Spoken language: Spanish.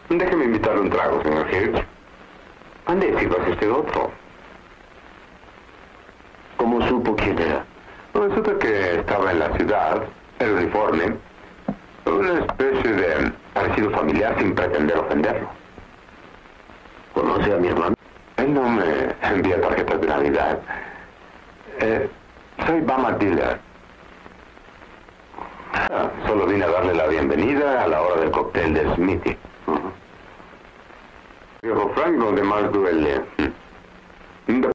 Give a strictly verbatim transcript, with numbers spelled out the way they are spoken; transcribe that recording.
Déjeme invitarle un trago, señor Hirsch. Ande, sírvase usted otro. ¿Cómo supo quién era? No, resulta que estaba en la ciudad, el uniforme, una especie de parecido familiar sin pretender ofenderlo. ¿Conoce a mi hermano? Él no me envía tarjetas de Navidad. Eh, soy Bama Diller. Ah, solo vine a darle la bienvenida a la hora del cóctel de Smithy. Uh-huh. Viejo Frank, donde más duele.